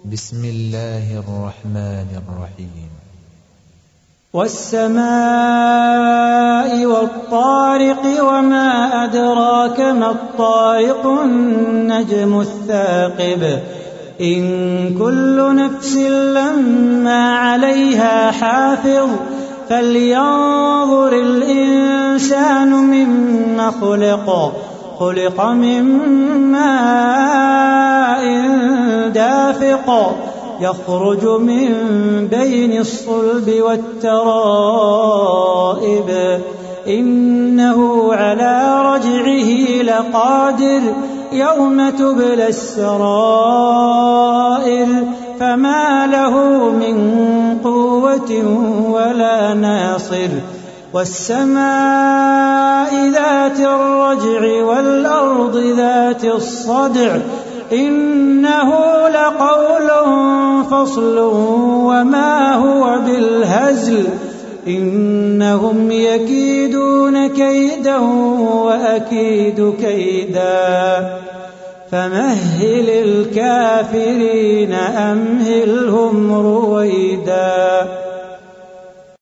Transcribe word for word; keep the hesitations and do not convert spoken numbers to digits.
بسم الله الرحمن الرحيم. والسماء والطارق وما أدراك ما الطارق النجم الثاقب إن كل نفس لما عليها حافظ فلينظر الإنسان مما خلق خلق من ماء دافق يخرج من بين الصلب والترائب إنه على رجعه لقادر يوم تبلى السرائر فما له من قوة ولا ناصر والسماء ذات الرجع والأرض ذات الصدع إنه لقول فصل وما هو بالهزل إنهم يكيدون كيدا وأكيد كيدا فمهل الكافرين أمهلهم رويدا.